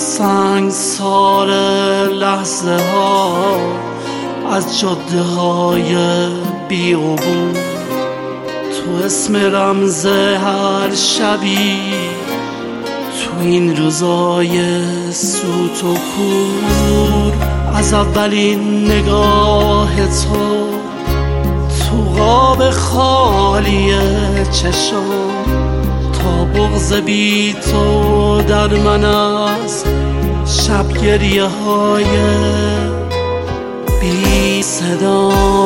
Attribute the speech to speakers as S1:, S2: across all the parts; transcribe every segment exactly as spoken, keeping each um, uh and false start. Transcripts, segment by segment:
S1: سنگسار لحظه ها از جاده های بی‌عبور، تو اسم رمز هر شبی تو این روزای سوت و کور. از اولین نگاه تو تو قاب خالی چشم تا بغض بی تو در من است شب گریه های بی صدا.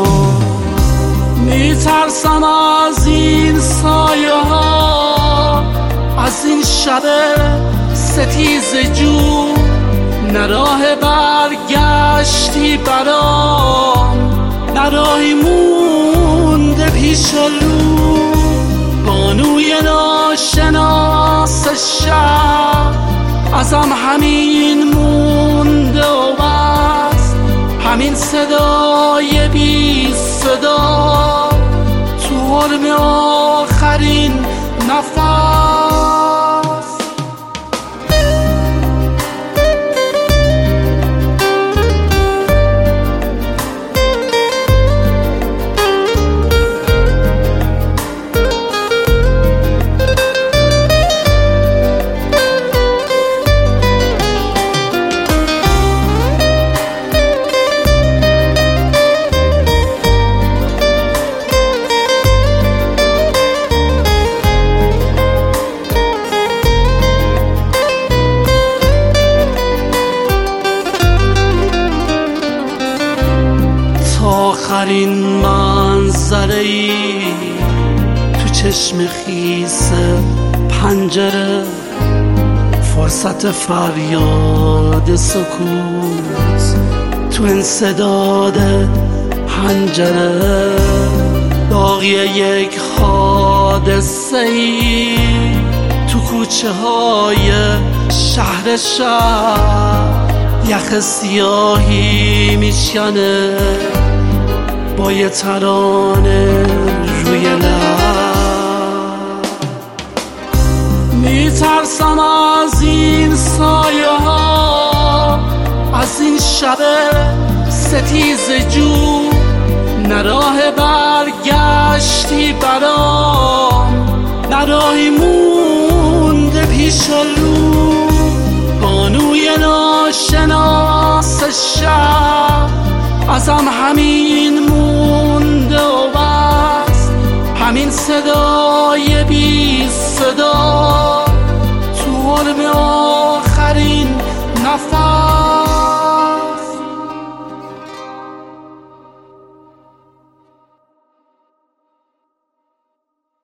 S1: میترسم از این سایه ها، از این شب ستیز جو، نه راه برگشتی برام، نه راهی مونده پیش رو. بانوی ناشناس شب ازم همین مونده و بس، همین صدای بی صدا تو حرم آخرین نفس. آخرین منظره‌ای تو چشم خیس پنجره، فرصت فریاد سکوت تو انسداد حنجره، داغی یک حادثه‌ای تو کوچه های شهر شب، یخ سیاهی میشکنه با یه ترانه روی لب. میترسم از این سایه ها، از این شب ستیز جو، نه راه برگشتی برام، نه راهی مونده پیش رو. بانوی ناشناس شب ازم همین مونده و بس، همین صدای بی صدا تو حرم آخرین نفس.